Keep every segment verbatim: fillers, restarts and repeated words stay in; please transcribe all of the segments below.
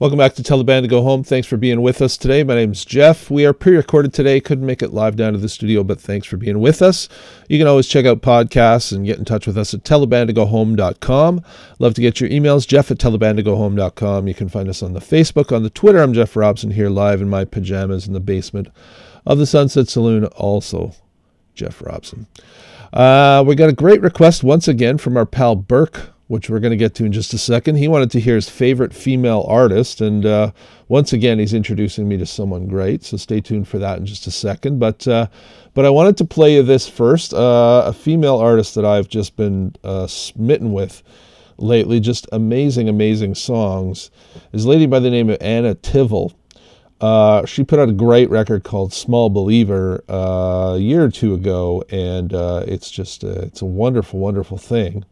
Welcome back to Tell the Band to Go Home. Thanks for being with us today. My name's Jeff. We are pre-recorded today. Couldn't make it live down to the studio, but thanks for being with us. You can always check out podcasts and get in touch with us at tell the band to go home dot com. Love to get your emails, Jeff at tell the band to go home dot com. You can find us on the Facebook, on the Twitter. I'm Jeff Robson here live in my pajamas in the basement of the Sunset Saloon, also Jeff Robson. Uh, we got a great request once again from our pal Burke, which we're going to get to in just a second. He wanted to hear his favorite female artist, and uh, once again, he's introducing me to someone great, so stay tuned for that in just a second. But uh, but I wanted to play you this first, uh, a female artist that I've just been uh, smitten with lately, just amazing, amazing songs, is a lady by the name of Anna Tivel. Uh, she put out a great record called Small Believer uh, a year or two ago, and uh, it's just a, it's a wonderful, wonderful thing.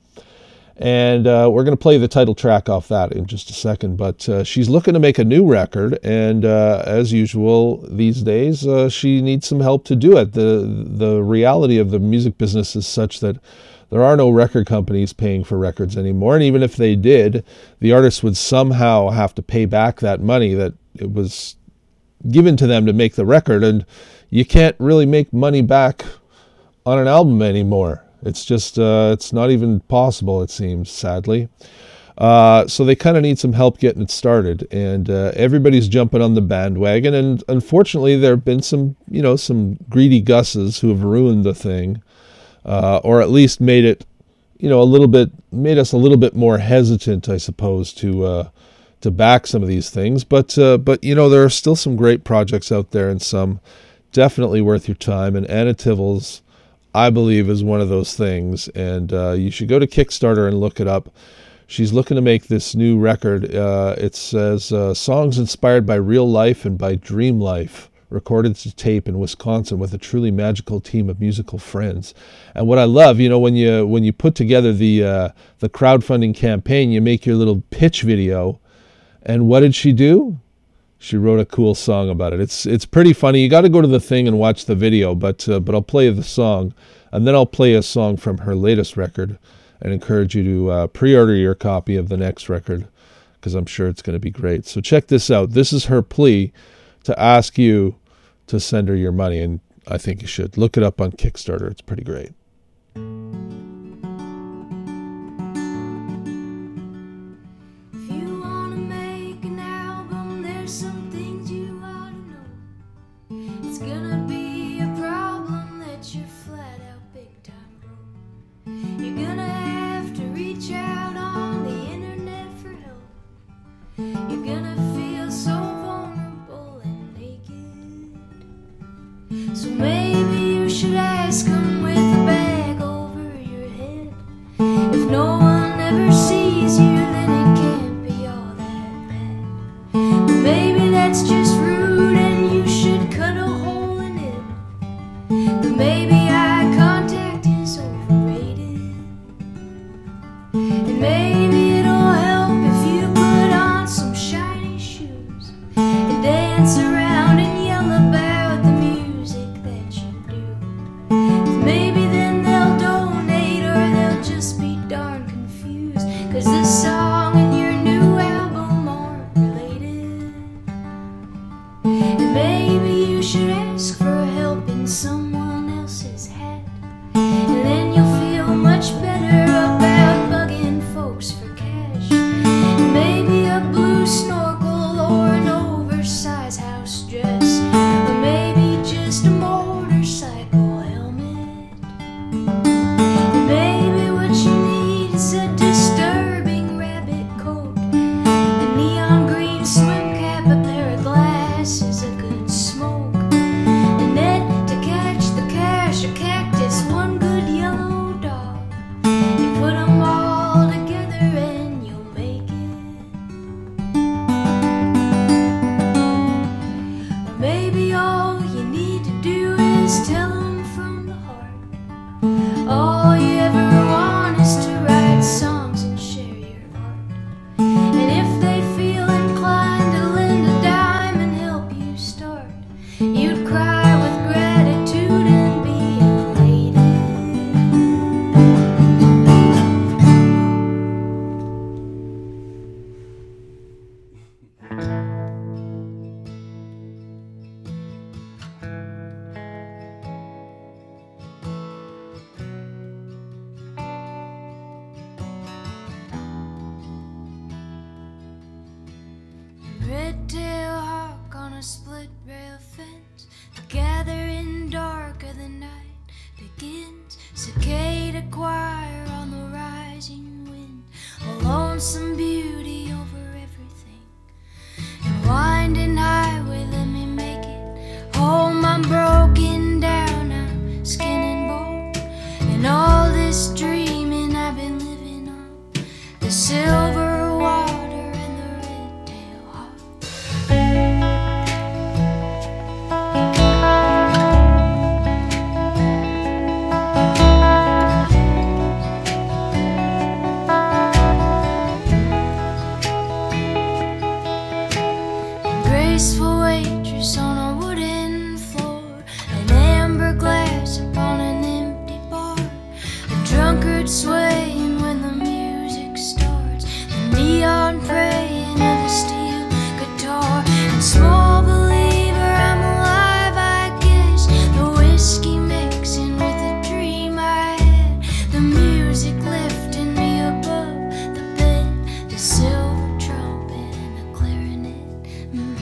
And uh, we're going to play the title track off that in just a second. But uh, she's looking to make a new record, and uh, as usual these days, uh, she needs some help to do it. The the reality of the music business is such that there are no record companies paying for records anymore, and even if they did, the artists would somehow have to pay back that money that it was given to them to make the record, and you can't really make money back on an album anymore. It's just, uh, it's not even possible, it seems, sadly. Uh, so they kind of need some help getting it started, and uh, everybody's jumping on the bandwagon, and unfortunately there have been some, you know, some greedy gusses who have ruined the thing, uh, or at least made it, you know, a little bit, made us a little bit more hesitant, I suppose, to uh, to back some of these things. But, uh, but you know, there are still some great projects out there, and some definitely worth your time, and Anna Tivel's, I believe, is one of those things, and uh, you should go to Kickstarter and look it up. She's looking to make this new record. Uh, it says, uh, songs inspired by real life and by dream life, recorded to tape in Wisconsin with a truly magical team of musical friends. And what I love, you know, when you when you put together the uh, the crowdfunding campaign, you make your little pitch video, and what did she do? She wrote a cool song about it. It's it's pretty funny. You got to go to the thing and watch the video, but uh, but I'll play you the song, and then I'll play a song from her latest record, and encourage you to uh, pre-order your copy of the next record, because I'm sure it's going to be great. So check this out. This is her plea to ask you to send her your money, and I think you should. Look it up on Kickstarter. It's pretty great. So maybe you should ask him with a bag. red-tailed hawk on a split-rail fence. The gathering dark of the night begins. Cicada choir on the rising wind. A lonesome beauty over everything. And winding highway, let me make it home. I'm broken down, I'm skin and bone. And all this dreaming I've been living on the silver water and the red-tailed hawk. Graceful waitress on a wooden floor, an amber glass upon an empty bar, a drunkard swaying when the music starts, the neon praying of a steel guitar. And small believer, I'm alive, I guess. The whiskey mixing with the dream I had, the music lifting me above the bed, the silver trumpet and the clarinet. Mm.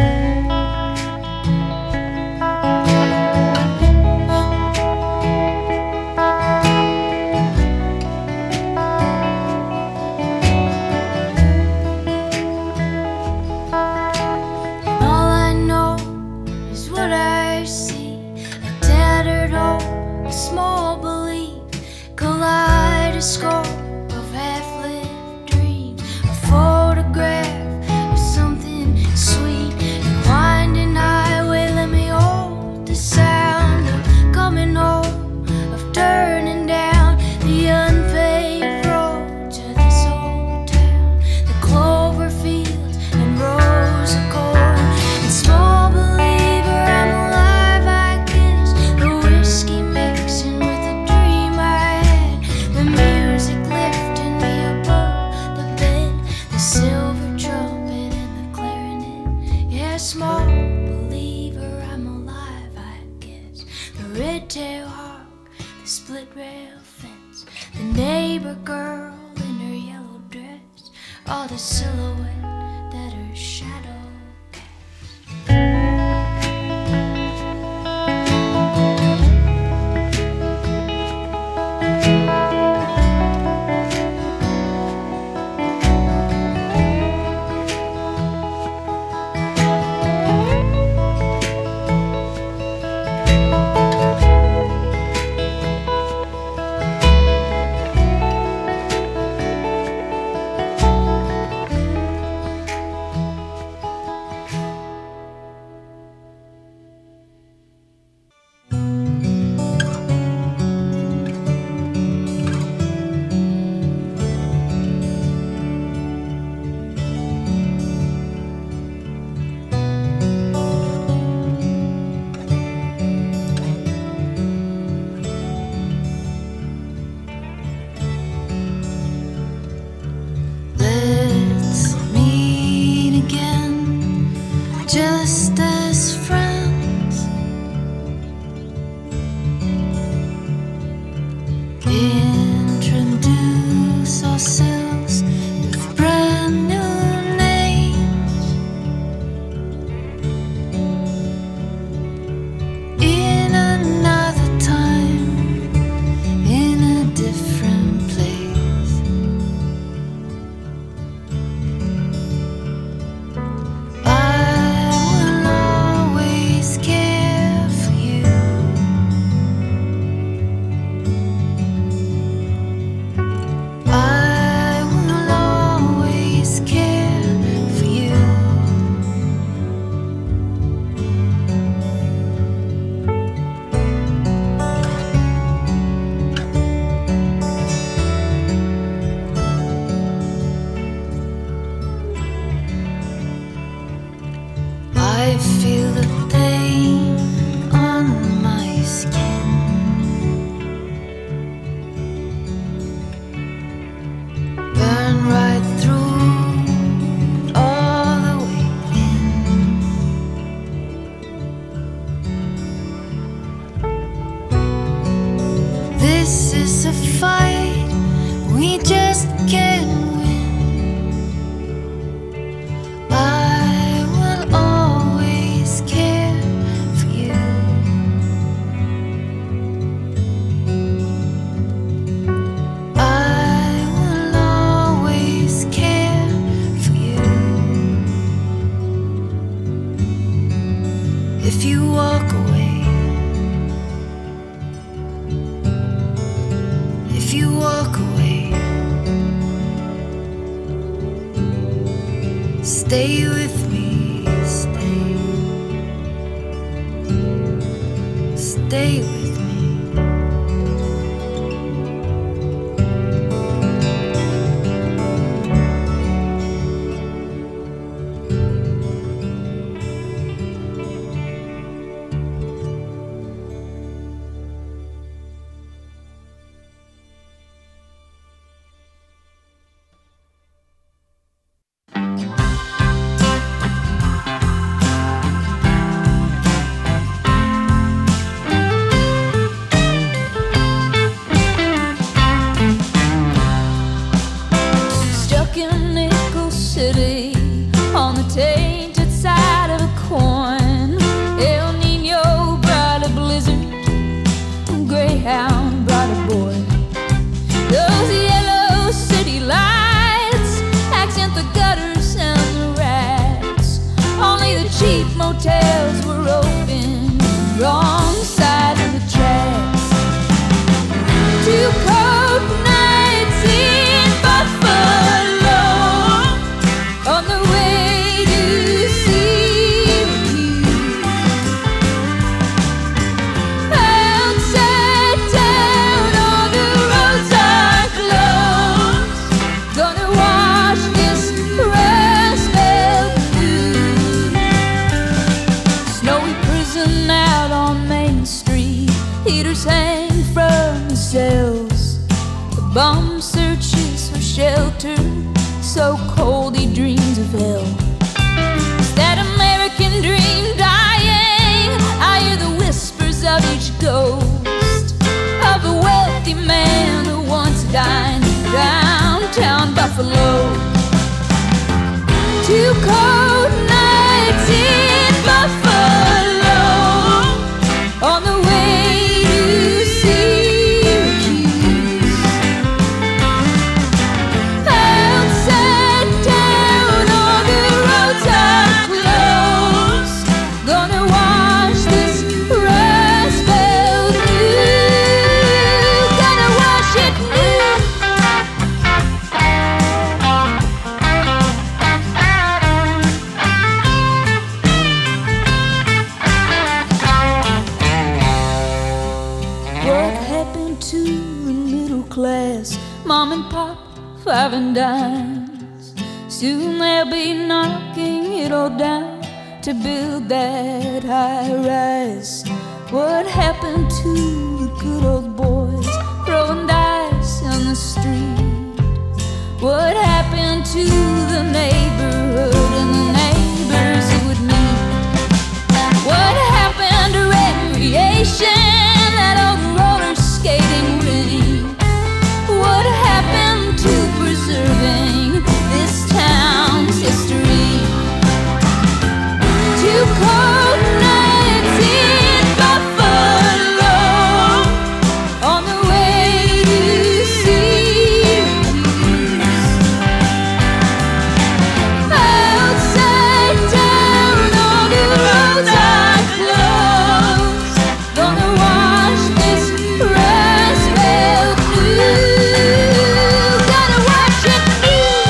All I know is what I see, a tattered hope, a small belief, kaleidoscope of half-lived dreams, a photograph of something sweet. And winding highway, let me hold the sound of coming home, of turning down the unpaved road to this old town, the clover fields and rows of corn. And small believer, I'm alive, I guess. The whiskey mixing with the dream I had, the music lifting me above the bed, the silver trumpet and the clarinet. Yeah, small believer, I'm alive, I guess. The red-tailed hawk, the split-rail fence, the neighbor girl in her yellow dress, all the silhouette that her shadow casts. Let's meet again, just as friends. Introduce ourselves with brand new names. In another time, in a different place. I will always care for you. I will always care for you. I feel the pain on my skin. Burn right through all the way in. This is a fight we just can't win. I if you walk away, if you walk away, stay with me, stay, stay with me. Motels were open, wrong side of the tracks. Two cold nights in Buffalo, on the way to Syracuse. Outside town, all the roads are closed. Gonna wash this Rust Belt blue. Snowy prison out on Main Street, heaters hang from the cells. The bomb searches for shelter, so cold he dreams of hell. Is that American dream dying? I hear the whispers of each ghost of a wealthy man who once dined downtown Buffalo. Two cold nights in Buffalo, on the way to Syracuse. Outside town, all the roads are closed. Gonna wash this Rust Belt blue. Gonna wash it blue. What happened to the middle class? Mom and pop, five and dimes. Soon they'll be knocking it all down to build that high rise. What happened to the good old boys throwing dice on the street? What happened to the neighborhood and the neighbors who would meet? What happened to recreation, that old roller skating rink? What happened to preserving this town's history? Two cold nights in Buffalo, on the way to Syracuse. Outside town, all the roads are closed. Gonna wash this Rust Belt blue. Gonna wash it blue.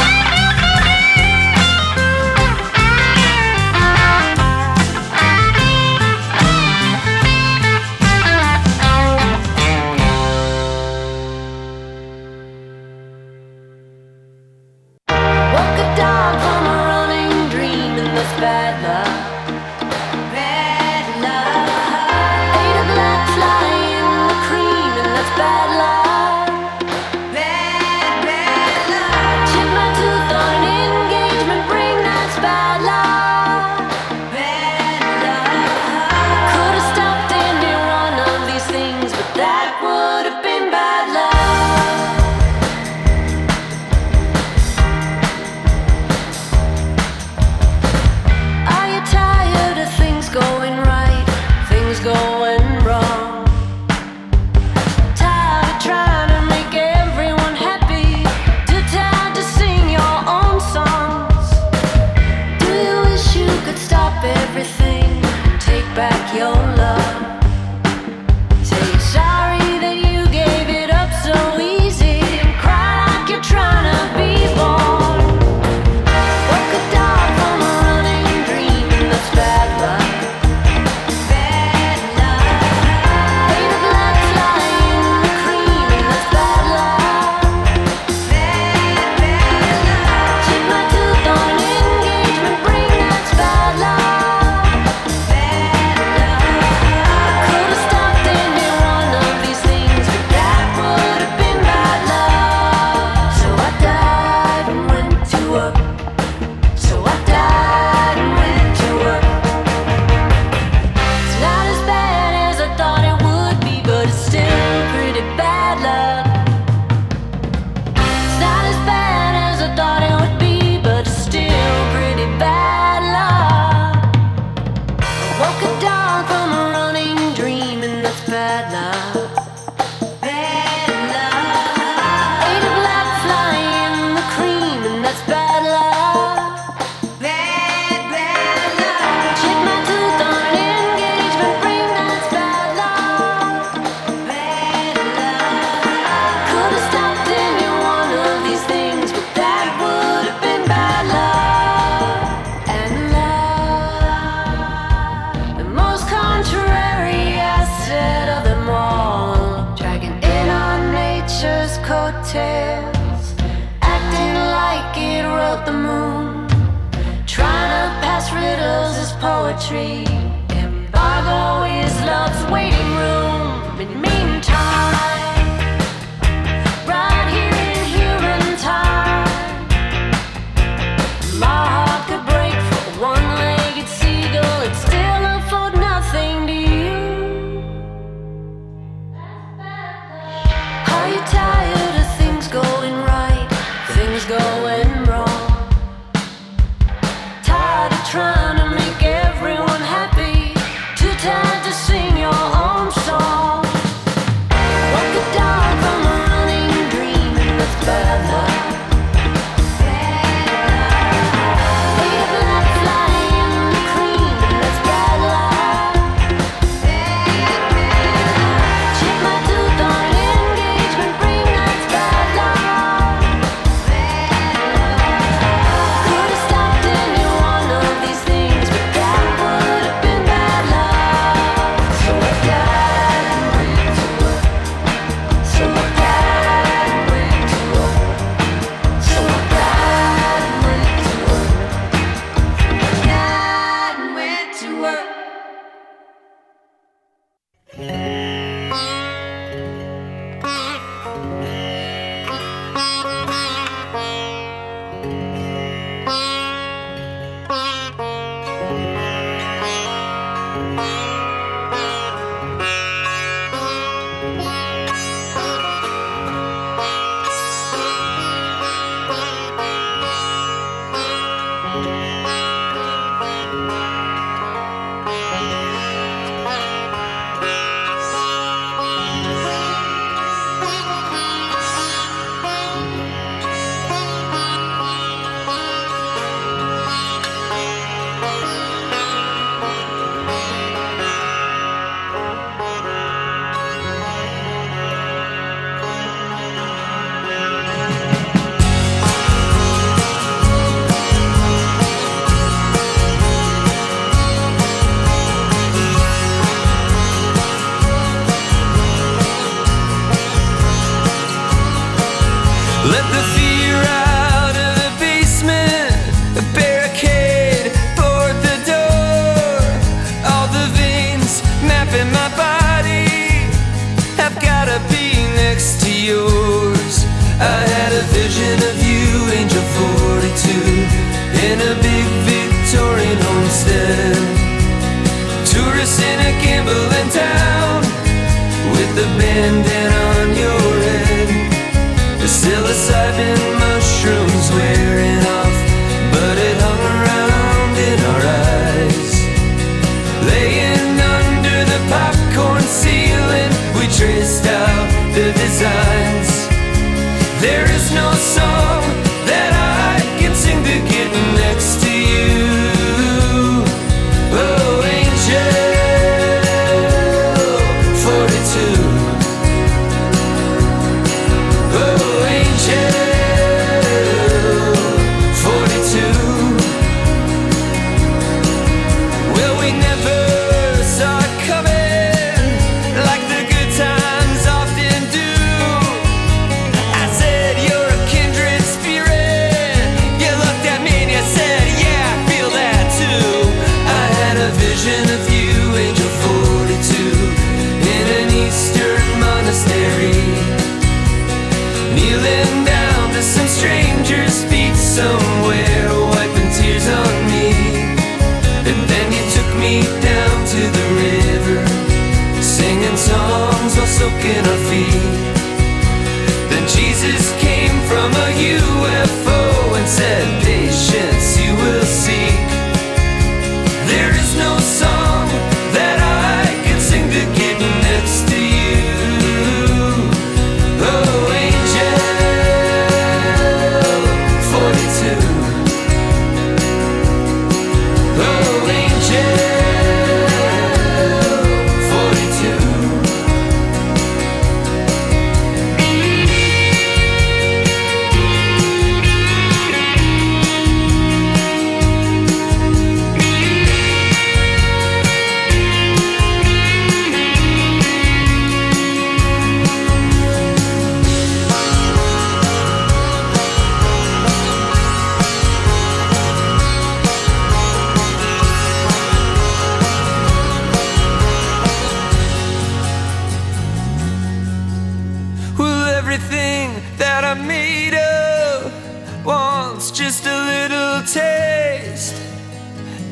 Walk a dog from a running dream in this bad luck. Bad luck. Ate a black fly in the cream and that's bad luck. Bad, bad luck. Chip my tooth on an engagement ring, that's bad luck. Bad luck. Could have stopped any one of these things, but that would have been bad luck. Are you battles is poetry. Embargo is love's waiting room. In meantime, right here in human time, my heart could break for one-legged seagull. It's still afford nothing to you. Are you tired of things going right, things going wrong? Tired of trying to make everyone happy, too tired to sing your own song. What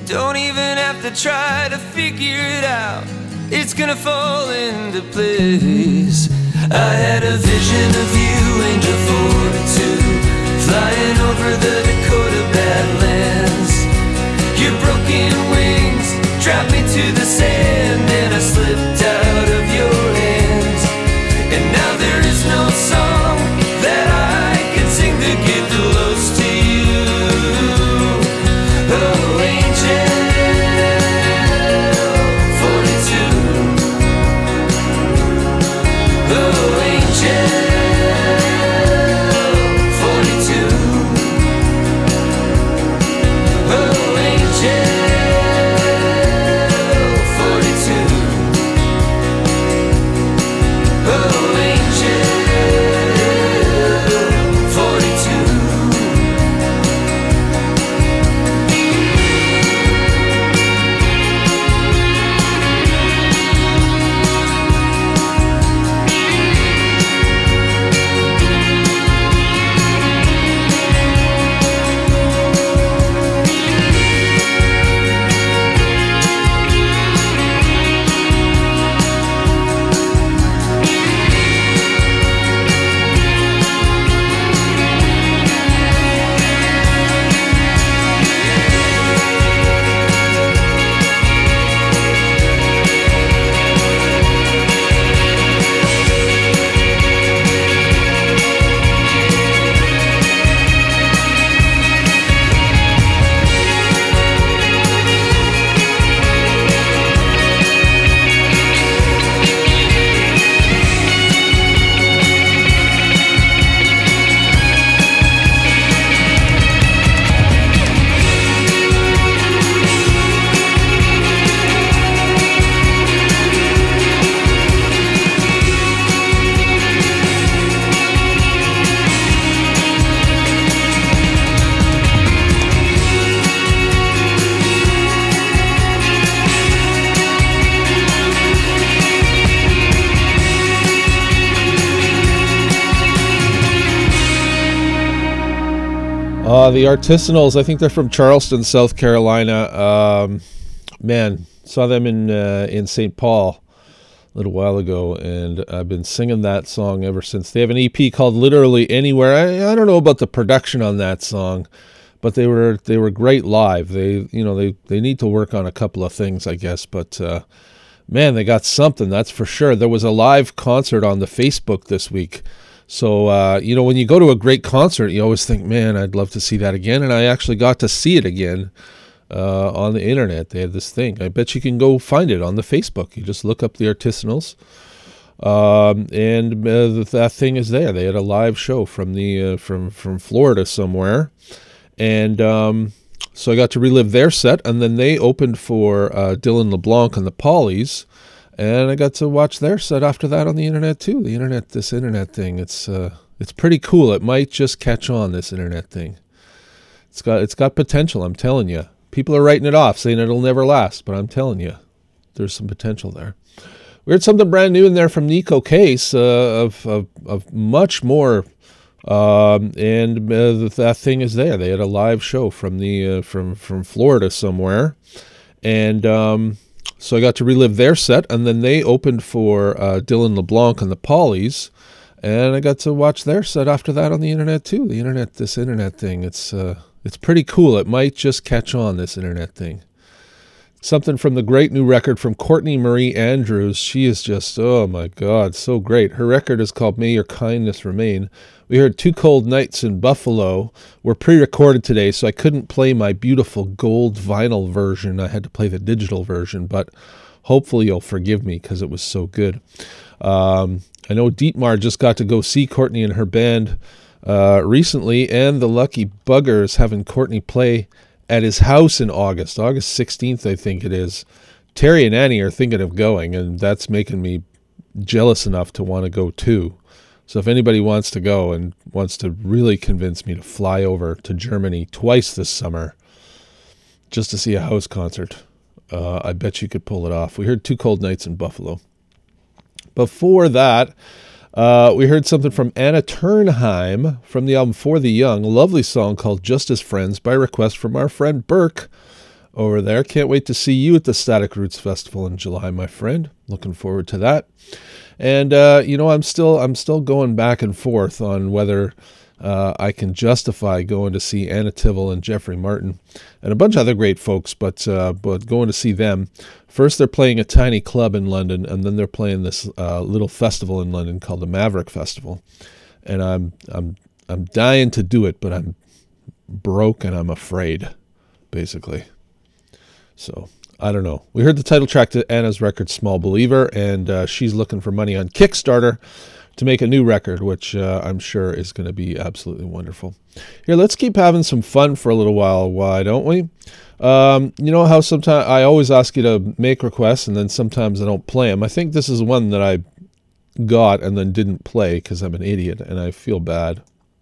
don't even have to try to figure it out. It's gonna fall into place. I had a vision of you, Angel forty-two, flying over the Dakota Badlands. Your broken wings dropped me to the sand, and I slipped out of your hands. And now there is no song that I can sing to get close to you. Oh, angel forty-two. Oh, angel forty-two. Oh, angel forty-two. Oh, angel forty-two. Uh, the Artisanals, I think they're from Charleston, South Carolina. Um, man, saw them in uh, in Saint Paul a little while ago, and I've been singing that song ever since. They have an E P called Literally Anywhere. I, I don't know about the production on that song, but they were they were great live. They you know they, they need to work on a couple of things, I guess, but uh, man, they got something, that's for sure. There was a live concert on the Facebook this week. So, uh, you know, when you go to a great concert, you always think, man, I'd love to see that again. And I actually got to see it again uh, on the internet. They had this thing. I bet you can go find it on the Facebook. You just look up the Artisanals. Um, and uh, that thing is there. They had a live show from the uh, from, from Florida somewhere. And um, so I got to relive their set. And then they opened for uh, Dylan LeBlanc and the Pollies. And I got to watch their set after that on the internet too. The internet, this internet thing, it's uh, it's pretty cool. It might just catch on, this internet thing. It's got it's got potential, I'm telling you. People are writing it off, saying it'll never last, but I'm telling you, there's some potential there. We heard something brand new in there from Nico Case uh, of, of of much more, um, and uh, that thing is there. They had a live show from the uh, from from Florida somewhere, and. Um, So I got to relive their set, and then they opened for uh, Dylan LeBlanc and the Pollies, and I got to watch their set after that on the internet too. The internet, this internet thing, it's uh, it's pretty cool. It might just catch on, this internet thing. Something from the great new record from Courtney Marie Andrews. She is just, oh my God, so great. Her record is called May Your Kindness Remain. We heard Two Cold Nights in Buffalo. We're pre-recorded today, so I couldn't play my beautiful gold vinyl version. I had to play the digital version, but hopefully you'll forgive me because it was so good. Um, I know Dietmar just got to go see Courtney and her band uh, recently, and the Lucky Buggers having Courtney play at his house in August, August sixteenth, I think it is. Terry and Annie are thinking of going, and that's making me jealous enough to want to go too. So if anybody wants to go and wants to really convince me to fly over to Germany twice this summer just to see a house concert, uh, I bet you could pull it off. We heard Two Cold Nights in Buffalo. Before that, uh, we heard something from Anna Turnheim from the album For the Young, a lovely song called Just as Friends by request from our friend Burke over there. Can't wait to see you at the Static Roots Festival in July, my friend. Looking forward to that. And uh, you know, I'm still I'm still going back and forth on whether uh, I can justify going to see Anna Tivel and Jeffrey Martin and a bunch of other great folks, but uh, but going to see them. First, they're playing a tiny club in London, and then they're playing this uh, little festival in London called the Maverick Festival. And I'm I'm I'm dying to do it, but I'm broke and I'm afraid, basically. So, I don't know. We heard the title track to Anna's record, Small Believer, and uh, she's looking for money on Kickstarter to make a new record, which uh, I'm sure is going to be absolutely wonderful. Here, let's keep having some fun for a little while, why don't we? Um, you know how sometimes I always ask you to make requests, and then sometimes I don't play them. I think this is one that I got and then didn't play because I'm an idiot, and I feel bad.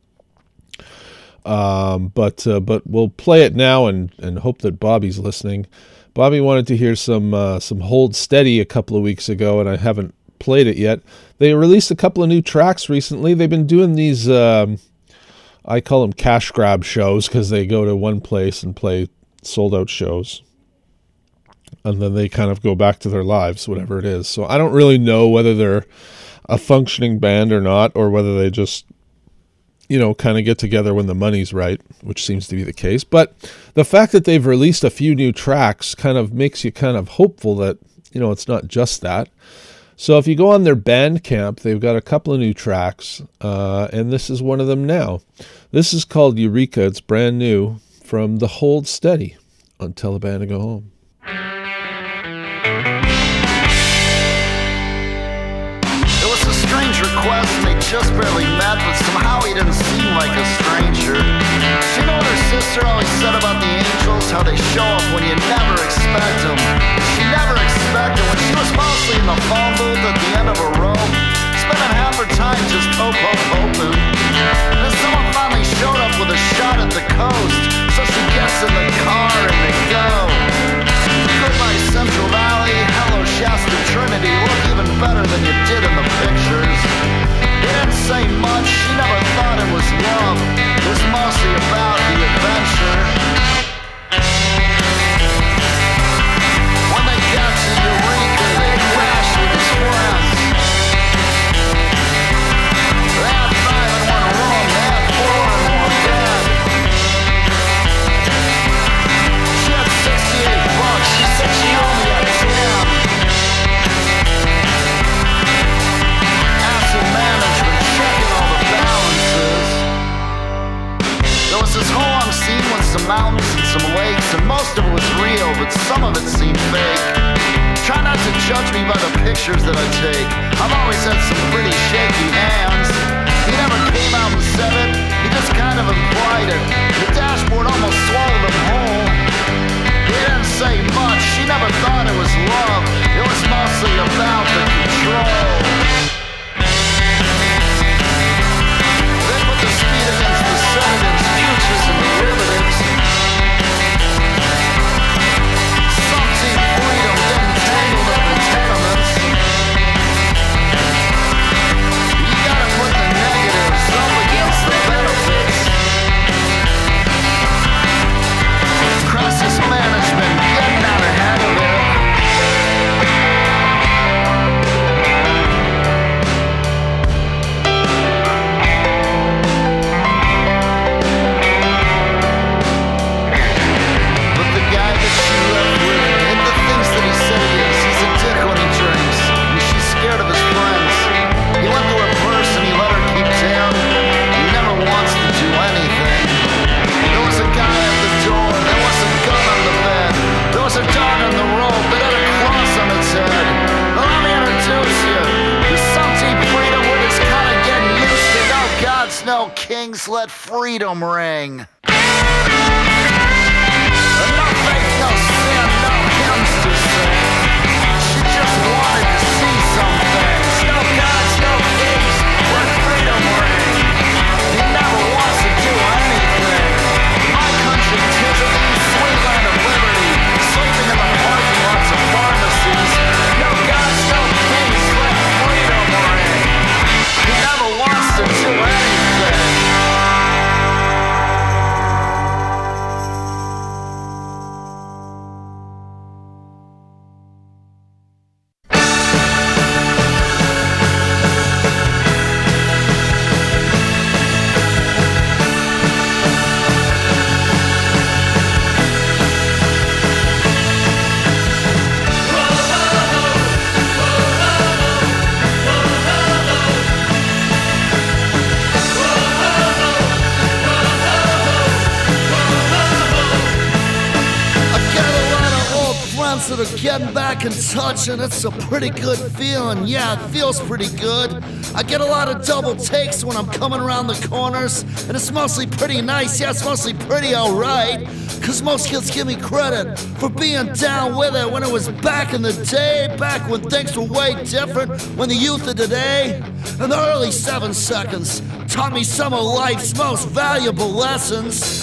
Um, but uh, but we'll play it now and, and hope that Bobby's listening. Bobby wanted to hear some uh, some Hold Steady a couple of weeks ago, and I haven't played it yet. They released a couple of new tracks recently. They've been doing these, um, I call them cash grab shows, because they go to one place and play sold out shows, and then they kind of go back to their lives, whatever it is. So I don't really know whether they're a functioning band or not, or whether they just, you know, kind of get together when the money's right, which seems to be the case. But the fact that they've released a few new tracks kind of makes you kind of hopeful that, you know, it's not just that. So if you go on their Bandcamp, they've got a couple of new tracks, uh, and this is one of them now. This is called Eureka. It's brand new from the Hold Steady on Tell the Band to Go Home. It was a strange request, and they just barely met, but somehow he didn't seem like a stranger. She knew what her sister always said about the Angels, how they show up when you never expect them. She never expected when she was mostly in the phone booth at the end of a rope, spending half her time just hope, hope, hoping. And then someone finally showed up with a shot at the coast, so she gets in the car and they go. Goodbye Central Valley, hello Shasta Trinity, look even better than you did in the pictures. He didn't say much, she never thought it was love, it was mostly about the adventure. When they got to Eureka, they crashed with his friends. They had five in one room, they had four in one bed. She had sixty-eight bucks, she said she only had ten. Asset management, checking all the balances. There was this whole long scene with some mountains and some lakes, and most of it was real, but some of it seemed fake. Try not to judge me by the pictures that I take. I've always had some pretty shaky hands. He never came out and said it, he just kind of implied it. The dashboard almost swallowed him whole. He didn't say much, she never thought it was love, it was mostly about the control. They put the speed against the sedatives, futures and derivatives. Some team freedom getting tangled up in tenements. You gotta put the negatives up against the benefits. Crisis management, getting out ahead of it. But the guy that she left with, and the things that he said he is, he's a dick when he drinks, and she's scared of his friends. He went to her purse and he let her keep down. He never wants to do anything. There was a guy at the door, there was a gun on the bed, there was a dog on the rope, it had a cross on its head. Now let me introduce you to some deep freedom with his kind of getting used to. No gods, no kings, let freedom ring. No faith, no sin, no hymns to sing. She just wanted to see some things. No gods, no kings, let freedom ring. He never wants to do anything. My country, tis of the sweet land of liberty, sleeping in the parking lots of pharmacies. No gods, no kings, let freedom ring. He never wants to do anything. friends that are getting back in touch, and it's a pretty good feeling. Yeah, it feels pretty good. I get a lot of double takes when I'm coming around the corners, and it's mostly pretty nice. Yeah, it's mostly pretty alright, cause most kids give me credit for being down with it when it was back in the day, back when things were way different, when the youth of today, in the early seven seconds, taught me some of life's most valuable lessons.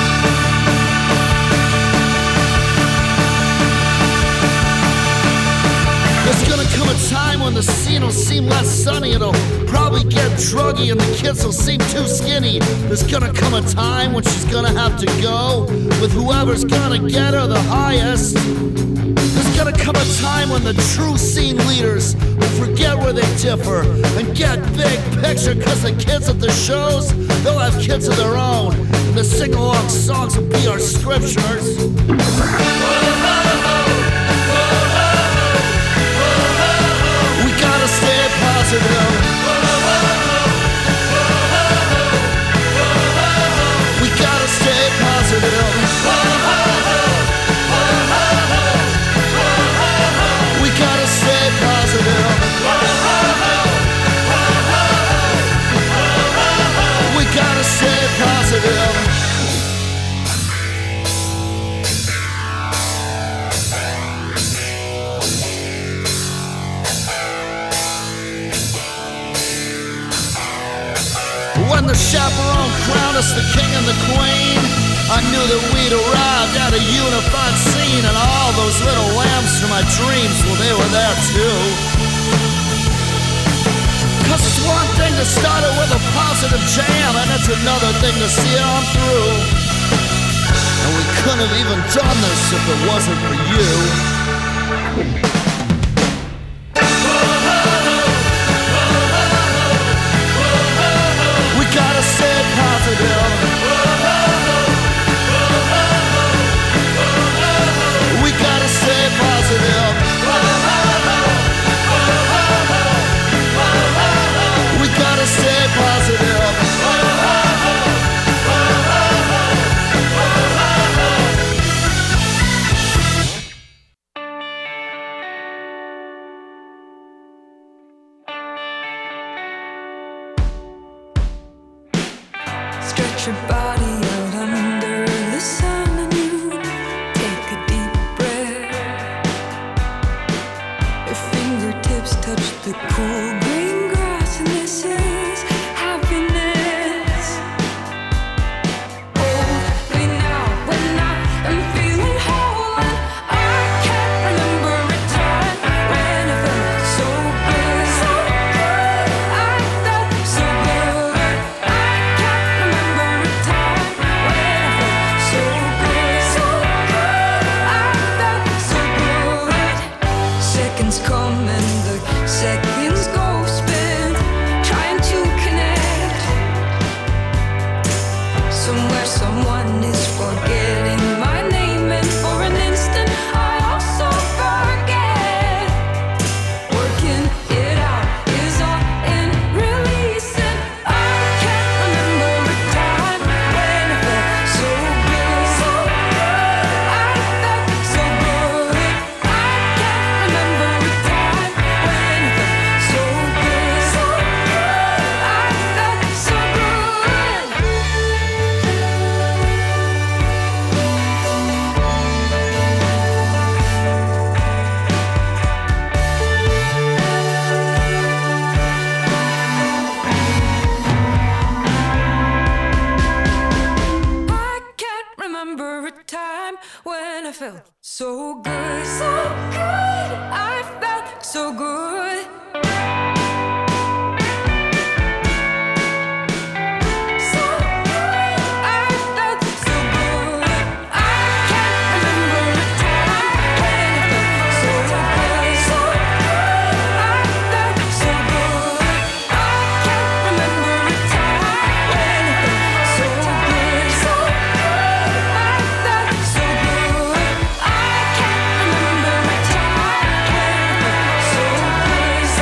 There's gonna come a time when the scene will seem less sunny. It'll probably get druggy and the kids will seem too skinny. There's gonna come a time when she's gonna have to go with whoever's gonna get her the highest. There's gonna come a time when the true scene leaders will forget where they differ and get big picture, cause the kids at the shows, they'll have kids of their own, and the sing-along songs will be our scriptures. Gotta stay positive. We gotta stay positive. We gotta stay positive. We gotta stay positive. When the chaperone crowned us the king and the queen, I knew that we'd arrived at a unified scene, and all those little lambs from my dreams, well, they were there too. Cause it's one thing to start it with a positive jam, and it's another thing to see it on through. And we couldn't have even done this if it wasn't for you. We gotta stay positive. We gotta stay positive. We gotta stay positive. Stretch your body out under the sun and you take a deep breath. Your fingertips touch the cool green grass, and this is happiness. Hold me now when I am feeling whole, and I can't remember a time when I felt so good. So good, I felt so good. I can't remember a time when I felt so good. So good, I felt so good. Seconds come and the seconds go, spent trying to connect. Somewhere someone is forgetting my name, and for an instant I also forget. Working it out is all in releasing. I can't remember a time when I felt so good. So good, I felt so good. I can't remember a time when I felt so good. So good, I felt so good. I can't remember a time when I felt so good. So good, I felt so good. So good, I felt so good. I can't remember a time when I felt so good. So good, I felt so good. I can't remember a time when I felt so good. So good, I felt so good. I can't remember a time when I felt so good. So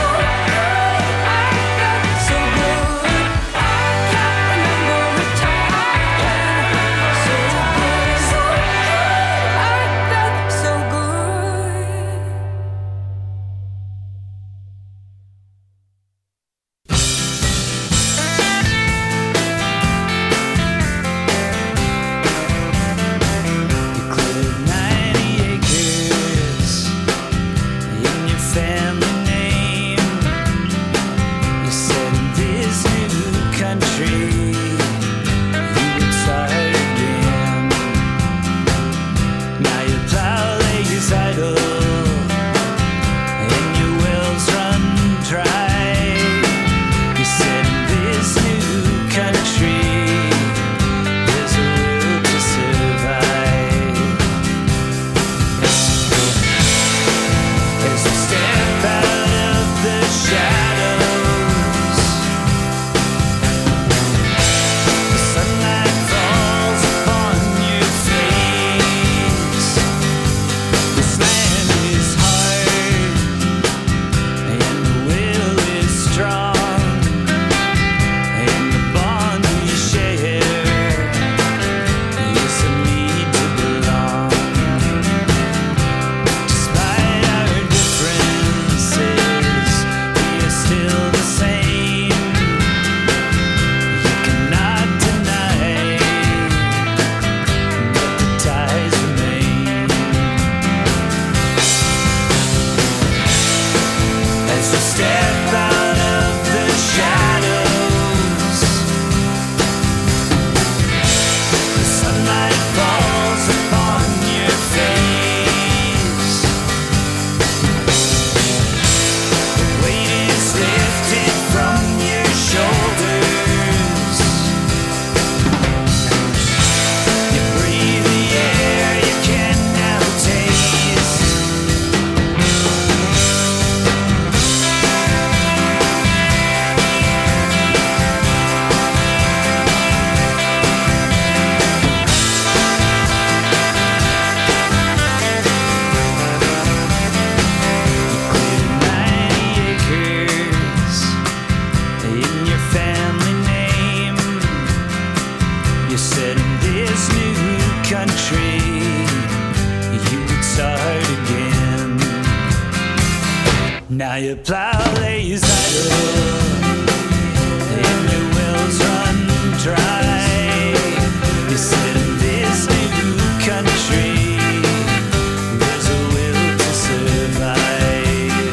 Now your plow lays idle and your wells run dry. You said in this new country there's a will to survive.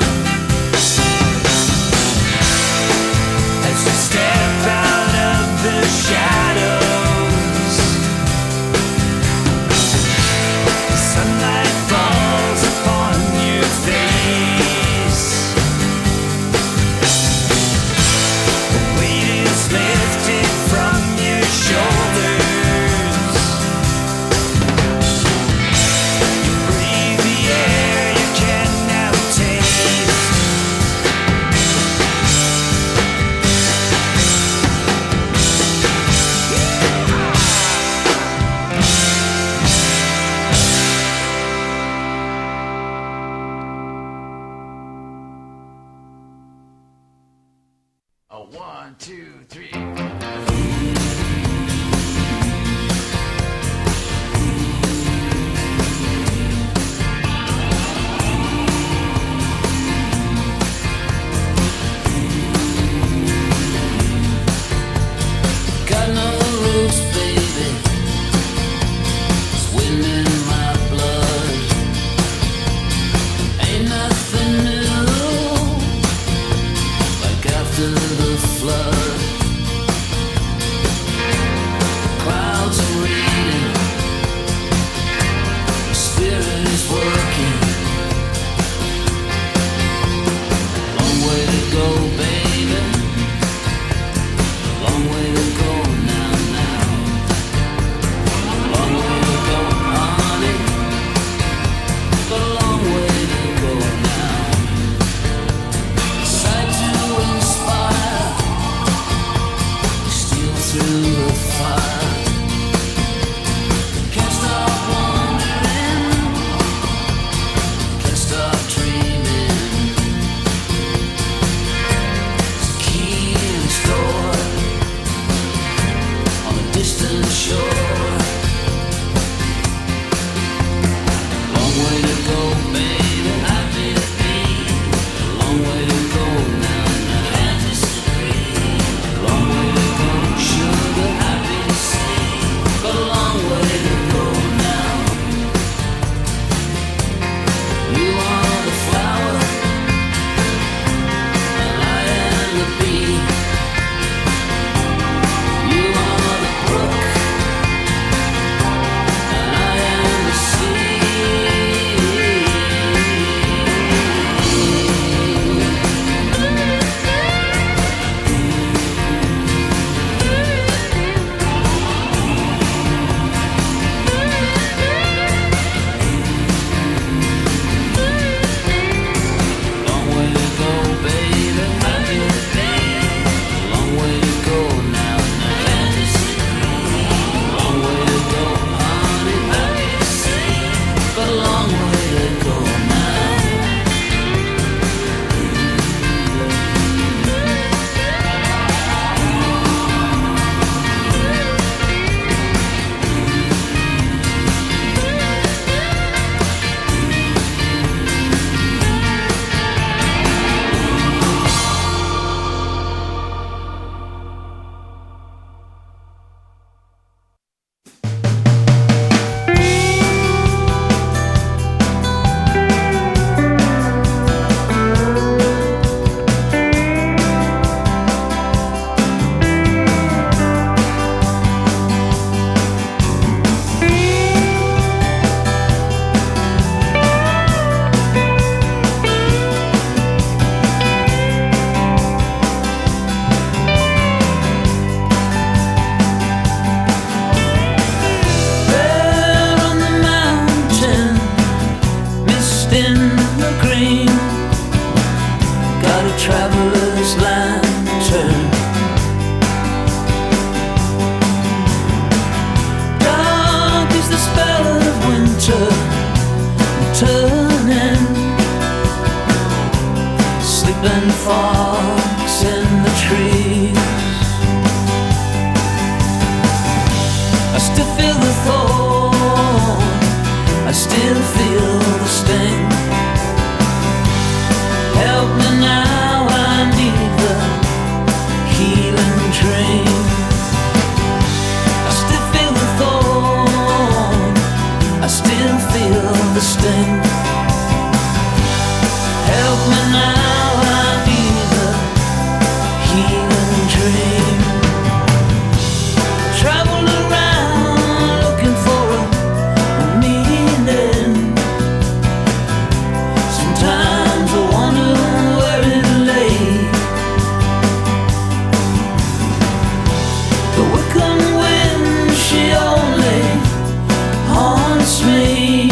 As you step out of the shadows, the sunlight falls upon your face. The weight is lifted from your shoulders. You breathe the air you can now taste. A one, two, three. Got no roots, baby. It's wind in my blood. Ain't nothing new. Like after the flood, clouds are raining, the spirit is working. Long way to go, baby. Long way to go now, now. Long way to go, honey. But a long way to go now. Sight to inspire, steal through the fire. Can't stop wondering, can't stop dreaming. It's a key in the store on a distant shore. Long way to go, baby. Happy to be. Long way to go now, now. Can't disagree. Long way to go, sugar. Happy to see. Got a long way to go now. You are the flower, and I am the bee. You are the brook, and I am the sea. Long way to go, baby. Happy to be. Long way to go now, now. Can't disagree. Long way to go, honey. Happy to see. Got a long way to go now. There on the mountain, mist in the green, got a traveler's lantern. Dark is the spell of winter turning, sleeping fox in the trees. I still feel the thorn, I still feel the sting. Help me Help me now, I need a healing dream. Traveled around looking for a meaning. Sometimes I wonder where it lay. The wicked wind, she only haunts me.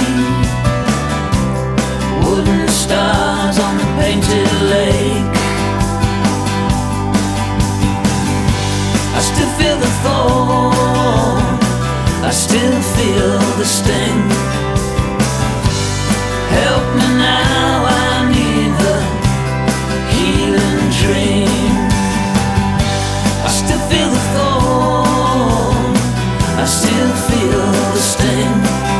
Wooden stars on the painted lake. I still feel the thorn, I still feel the sting. Help me now, I need the healing dream. I still feel the thorn, I still feel the sting.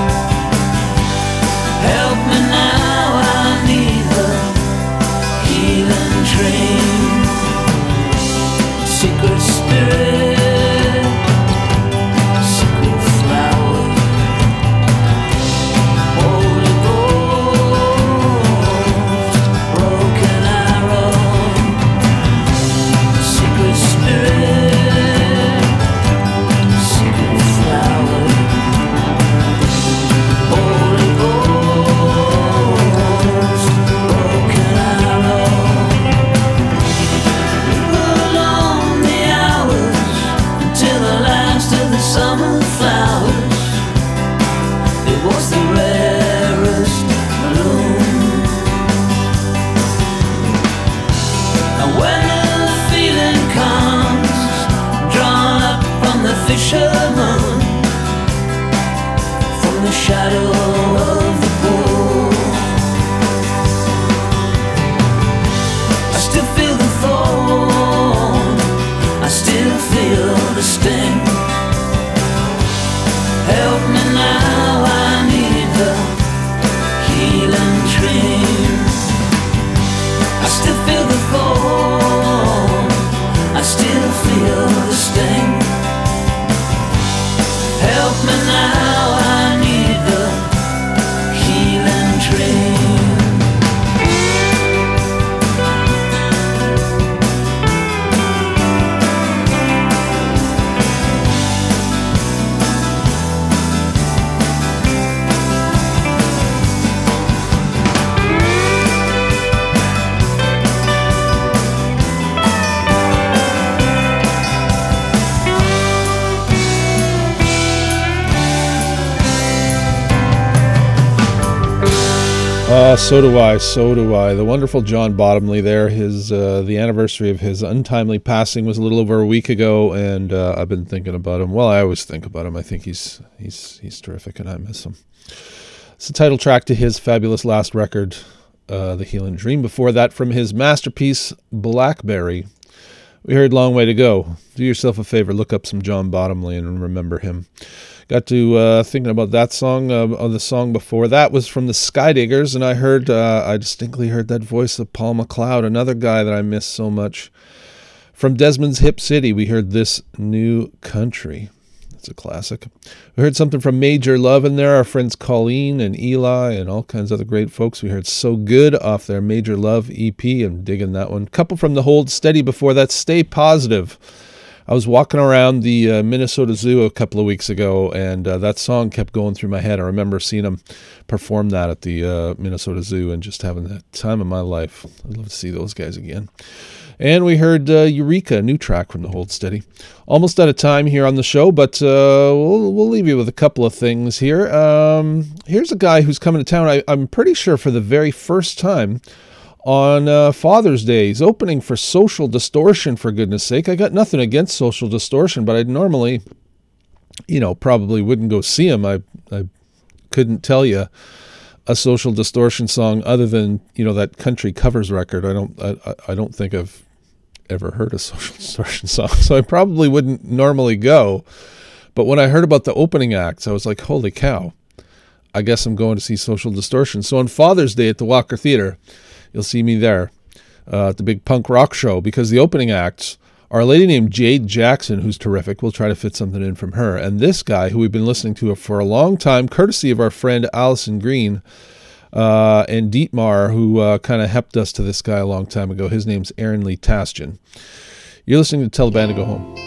Help me now, I need the healing dream. Secret spirit, secret flower, Holy Ghost, broken arrow. Secret spirit, secret flower, Holy Ghost, broken arrow. Along the hours until the last of the summer flowers. It was the rarest bloom. And when the feeling comes, drawn up from the fisherman, from the shadow of the pool, I still feel the thorn, I still feel the sting. Help me now, I need the healing dream. I still feel the thorn, I still feel the sting. Help me now, I need the healing dream. Uh, so do I, so do I. The wonderful John Bottomley there. His uh, the anniversary of his untimely passing was a little over a week ago, and uh, I've been thinking about him. Well, I always think about him. I think he's he's he's terrific, and I miss him. It's the title track to his fabulous last record, uh, The Healing Dream. Before that, from his masterpiece, Blackberry, we heard Long Way to Go. Do yourself a favor, look up some John Bottomley and remember him. Got to uh, thinking about that song. Uh, oh, the song before that was from the Skydiggers, and I heard, uh, I distinctly heard that voice of Paul McLeod, another guy that I miss so much. From Desmond's Hip City, we heard This New Country. It's a classic. We heard something from Major Love in there, our friends Colleen and Eli and all kinds of other great folks. We heard So Good off their Major Love E P. I'm digging that one. Couple from the Hold Steady before that, Stay Positive. I was walking around the uh, Minnesota Zoo a couple of weeks ago, and uh, that song kept going through my head. I remember seeing them perform that at the uh, Minnesota Zoo and just having that time of my life. I'd love to see those guys again. And we heard uh, Eureka, a new track from the Hold Steady. Almost out of time here on the show, but uh, we'll, we'll leave you with a couple of things here. Um, here's a guy who's coming to town, I, I'm pretty sure for the very first time, on uh, Father's Day. He's opening for Social Distortion, for goodness sake. I got nothing against Social Distortion, but I'd normally, you know, probably wouldn't go see him. I I couldn't tell you a Social Distortion song other than, you know, that country covers record. I don't I, I don't think I've ever heard a Social Distortion song, so I probably wouldn't normally go. But when I heard about the opening acts, I was like, holy cow, I guess I'm going to see Social Distortion. So on Father's Day at the Walker Theater, you'll see me there uh, at the big punk rock show, because the opening acts are a lady named Jade Jackson, who's terrific. We'll try to fit something in from her. And this guy, who we've been listening to for a long time, courtesy of our friend Allison Green, uh, and Dietmar, who uh, kind of helped us to this guy a long time ago. His name's Aaron Lee Tastian. You're listening to Tell the Band to Go Home.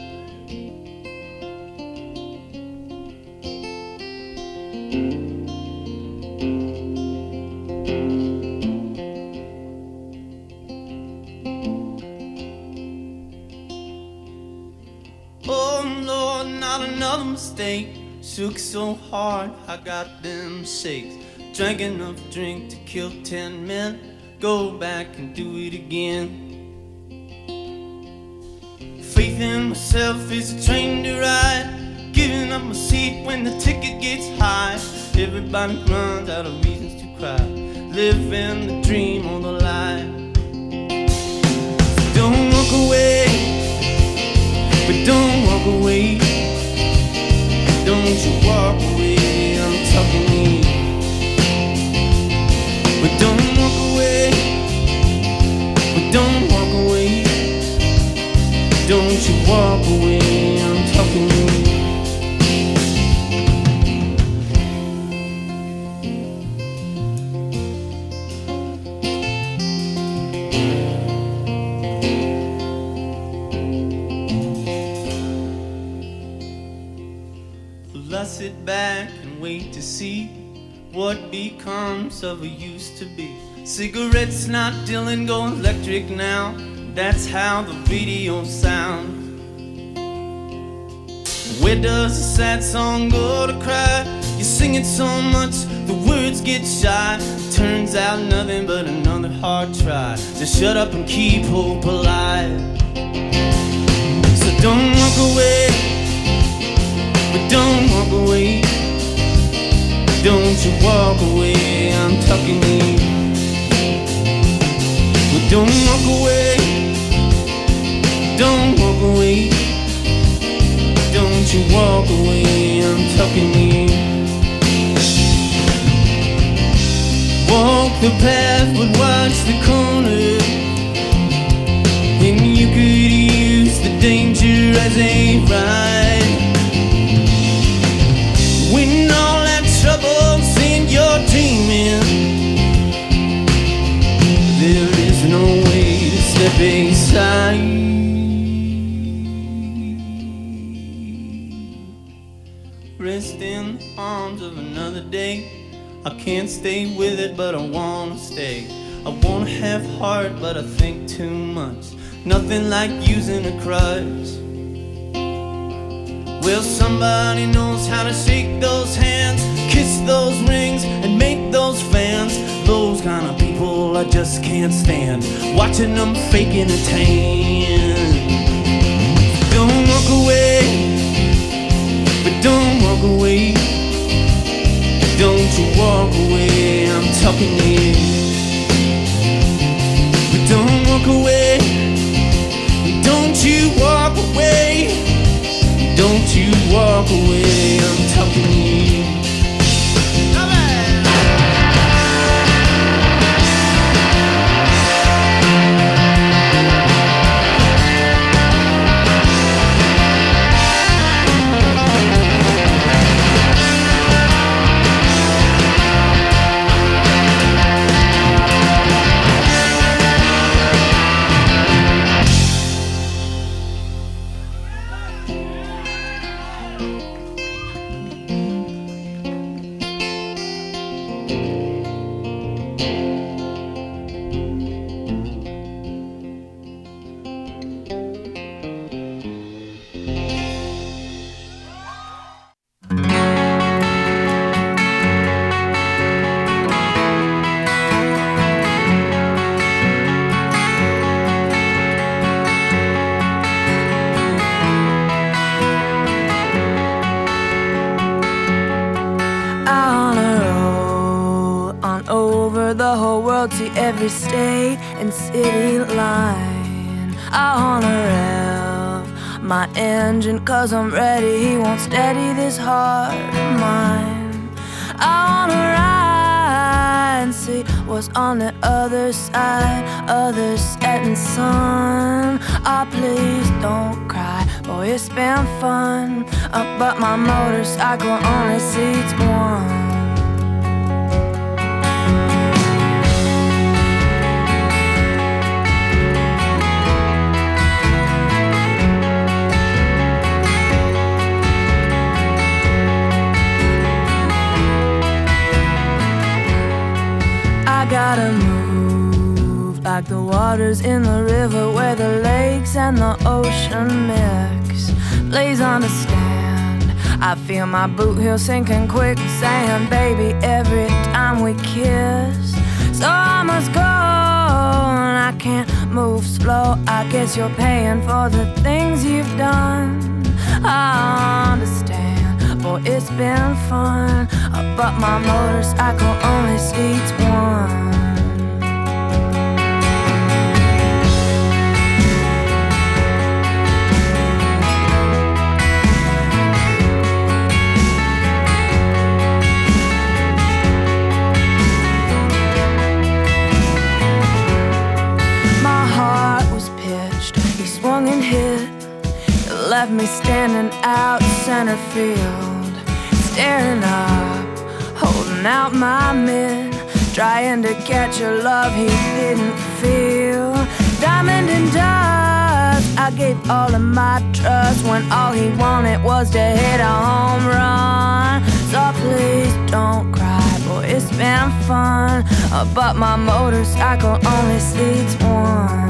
Oh Lord, not another mistake. Shook so hard, I got them shakes. Drank enough drink to kill ten men. Go back and do it again. Faith in myself is a train to ride. Giving up my seat when the ticket gets high. Everybody runs out of reasons to cry. Living the dream on the line. So don't walk away, but don't walk away. Don't you walk away, I'm talking to you. But don't walk away, but don't walk away. Don't you walk away, I'm talking to you. I sit back and wait to see what becomes of a used to be. Cigarettes not Dylan, go electric now. That's how the radio sounds. Where does the sad song go to cry? You sing it so much, the words get shy. Turns out nothing but another hard try to shut up and keep hope alive. So don't walk away, but don't walk away. Don't you walk away, I'm talking to you. But don't walk away, don't walk away. Don't you walk away, I'm talking to you. Walk the path but watch the corner. And you could use the danger as a ride. When all that trouble's in your dreaming, there is no way to step aside. Rest in the arms of another day. I can't stay with it, but I wanna stay. I wanna have heart, but I think too much. Nothing like using a crutch. Well, somebody knows how to shake those hands, kiss those rings, and make those fans. Those kind of people I just can't stand, watching them faking a tan. Don't walk away, but don't walk away. Don't you walk away, I'm talking to you. But don't walk away, don't you walk away. Don't you walk away, I'm talking to you. To every state and city line, I wanna rev my engine cause I'm ready. He won't steady this heart of mine. I wanna ride and see what's on the other side of the setting sun. Ah, please don't cry, boy, it's been fun. Uh, but my motorcycle only seats one. I gotta move like the waters in the river where the lakes and the ocean mix. Please understand, I feel my boot heel sinking quicksand, baby, every time we kiss. So I must go, and I can't move slow. I guess you're paying for the things you've done. I understand, boy, it's been fun, but my motorcycle only seats one. Swung and hit, it left me standing out center field, staring up, holding out my mitt, trying to catch a love he didn't feel. Diamond and dust, I gave all of my trust when all he wanted was to hit a home run. So please don't cry, boy, it's been fun, but my motorcycle only seats one.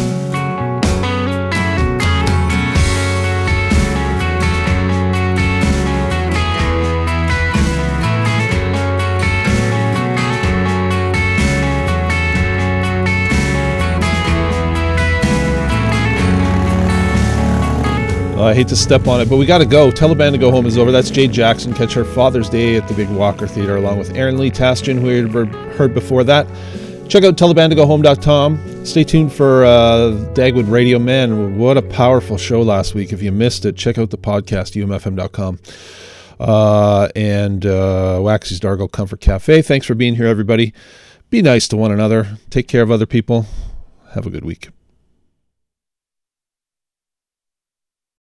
Uh, I hate to step on it, but we got to go. Tell the Band to Go Home is over. That's Jade Jackson. Catch her Father's Day at the Big Walker Theater along with Aaron Lee Tastian, who we heard before that. Check out tell the band to go home dot com. Stay tuned for uh, Dagwood Radio. Man, what a powerful show last week. If you missed it, check out the podcast, U M F M dot com. Uh, and uh, Waxy's Dargo Comfort Cafe. Thanks for being here, everybody. Be nice to one another. Take care of other people. Have a good week.